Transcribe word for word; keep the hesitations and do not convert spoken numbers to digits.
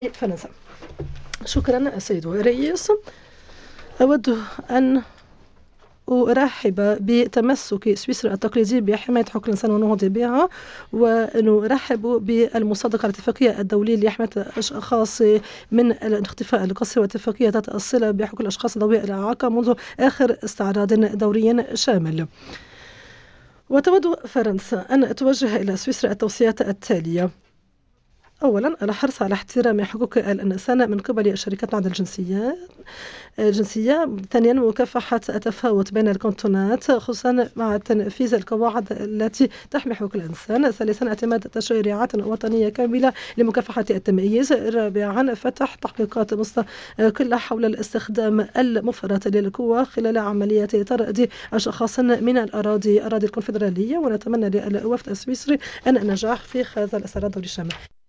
فرنسا. شكرا سيد الرئيس. أود أن أرحب بتمسك سويسرا التقليدي بحماية حقوق الإنسان والنهوض بها، ونرحب بالمصادقة على الاتفاقية الدولية لحماية الأشخاص من الاختفاء القسري، والاتفاقية ذات الصلة بحقوق الأشخاص ذوي الإعاقة منذ آخر استعراض دوري شامل. وتود فرنسا أن توجه إلى سويسرا التوصيات التالية: أولا، الحرص على احترام حقوق الإنسان من قبل الشركات بعد الجنسيات الجنسية. ثانيا، مكافحة التفاوت بين الكانتونات خصوصا مع تنفيذ القواعد التي تحمي حقوق الإنسان. ثالثا، اعتماد تشريعات وطنية كاملة لمكافحة التمييز. رابعا، فتح تحقيقات مستقلة حول الاستخدام المفرط للقوة خلال عمليات طرد أشخاص من الأراضي أراضي الكونفدرالية. ونتمنى للوفد السويسري أن النجاح في هذا الاستعراض الدولي الشامل.